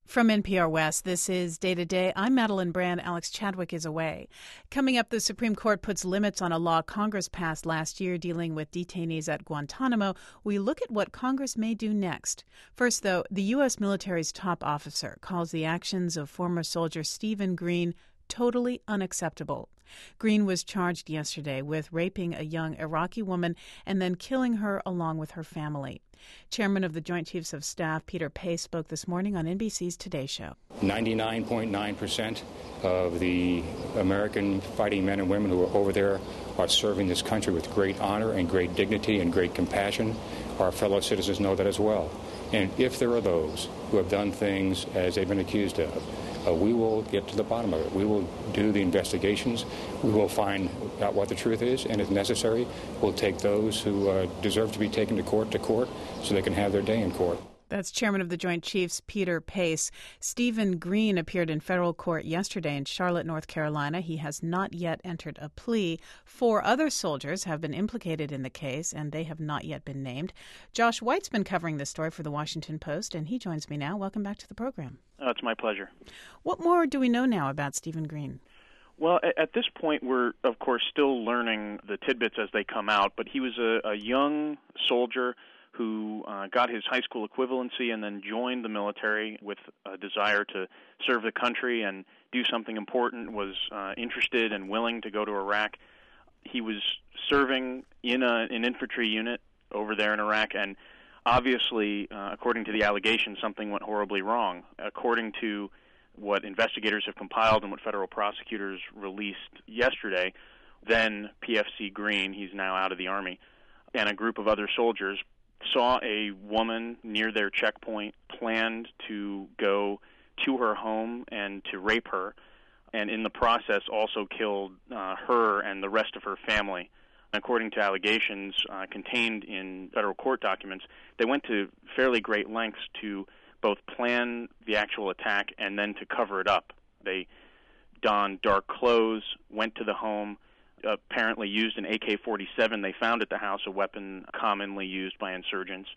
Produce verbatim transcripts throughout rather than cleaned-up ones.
From N P R West, this is Day to Day. I'm Madeline Brand. Alex Chadwick is away. Coming up, the Supreme Court puts limits on a law Congress passed last year dealing with detainees at Guantanamo. We look at what Congress may do next. First, though, the U S military's top officer calls the actions of former soldier Stephen Green totally unacceptable. Green was charged yesterday with raping a young Iraqi woman and then killing her along with her family. Chairman of the Joint Chiefs of Staff, Peter Pace, spoke this morning on N B C's Today Show. ninety-nine point nine percent of the American fighting men and women who are over there are serving this country with great honor and great dignity and great compassion. Our fellow citizens know that as well. And if there are those who have done things as they've been accused of, uh, we will get to the bottom of it. We will do the investigations. We will find out what the truth is, and if necessary, we'll take those who uh, deserve to be taken to court to court so they can have their day in court. That's Chairman of the Joint Chiefs, Peter Pace. Stephen Green appeared in federal court yesterday in Charlotte, North Carolina. He has not yet entered a plea. Four other soldiers have been implicated in the case, and they have not yet been named. Josh White's been covering this story for the Washington Post, and he joins me now. Welcome back to the program. Oh, it's my pleasure. What more do we know now about Stephen Green? Well, at this point, we're, of course, still learning the tidbits as they come out, but he was a, a young soldier who uh, got his high school equivalency and then joined the military with a desire to serve the country and do something important, was uh, interested and willing to go to Iraq. He was serving in a, an infantry unit over there in Iraq, and obviously, uh, according to the allegations, something went horribly wrong. According to what investigators have compiled and what federal prosecutors released yesterday, then P F C Green, he's now out of the Army, and a group of other soldiers saw a woman near their checkpoint, planned to go to her home and to rape her, and in the process also killed uh, her and the rest of her family. According to allegations uh, contained in federal court documents, they went to fairly great lengths to both plan the actual attack and then to cover it up. They donned dark clothes, went to the home, apparently used an A K forty-seven they found at the house, a weapon commonly used by insurgents,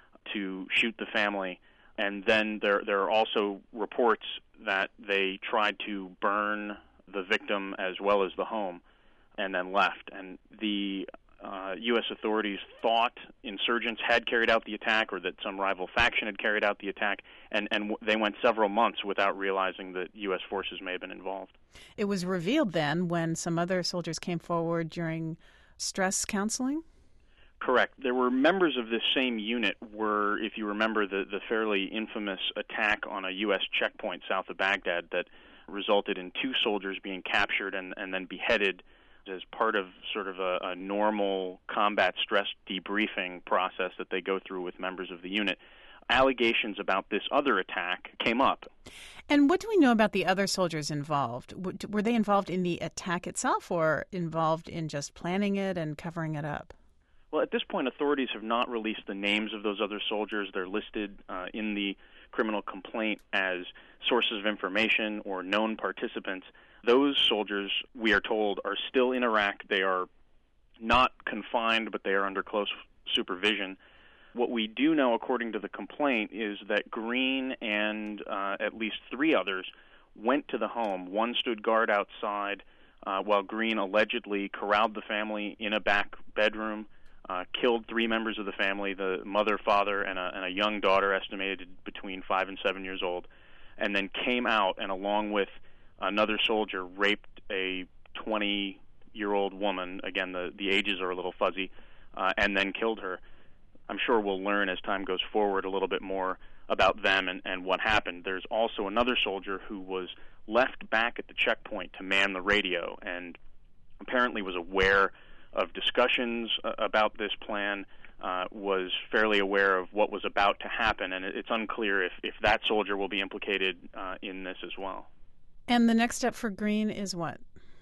to shoot the family. And then there there are also reports that they tried to burn the victim as well as the home and then left. And the uh, U S authorities thought insurgents had carried out the attack or that some rival faction had carried out the attack, and, and w- they went several months without realizing that U S forces may have been involved. It was revealed then when some other soldiers came forward during stress counseling? Correct. There were members of this same unit were, if you remember, the, the fairly infamous attack on a U S checkpoint south of Baghdad that resulted in two soldiers being captured and, and then beheaded as part of sort of a, a normal combat stress debriefing process that they go through with members of the unit. Allegations about this other attack came up. And what do we know about the other soldiers involved? Were they involved in the attack itself or involved in just planning it and covering it up? Well, at this point, authorities have not released the names of those other soldiers. They're listed uh, in the criminal complaint as sources of information or known participants. Those soldiers, we are told, are still in Iraq. They are not confined, but they are under close supervision. What we do know, according to the complaint, is that Green and uh, at least three others went to the home. One stood guard outside uh, while Green allegedly corralled the family in a back bedroom, uh, killed three members of the family, the mother, father, and a, and a young daughter estimated between five and seven years old, and then came out and, along with another soldier, raped a twenty-year-old woman. Again, the, the ages are a little fuzzy, uh, and then killed her. I'm sure we'll learn as time goes forward a little bit more about them and, and what happened. There's also another soldier who was left back at the checkpoint to man the radio and apparently was aware of discussions uh, about this plan, uh, was fairly aware of what was about to happen, and it's unclear if, if that soldier will be implicated uh, in this as well. And the next step for Green is what?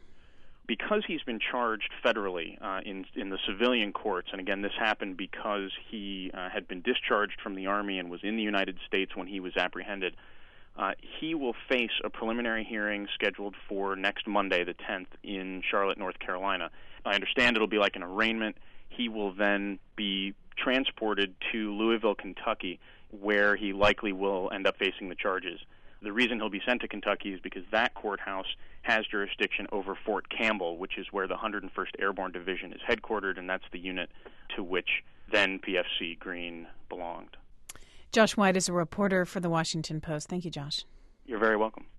Because he's been charged federally uh, in in the civilian courts, and again, this happened because he uh, had been discharged from the Army and was in the United States when he was apprehended, uh, he will face a preliminary hearing scheduled for next Monday, the tenth, in Charlotte, North Carolina. I understand it'll be like an arraignment. He will then be transported to Louisville, Kentucky, where he likely will end up facing the charges. The reason he'll be sent to Kentucky is because that courthouse has jurisdiction over Fort Campbell, which is where the one hundred first Airborne Division is headquartered, and that's the unit to which then P F C Green belonged. Josh White is a reporter for The Washington Post. Thank you, Josh. You're very welcome.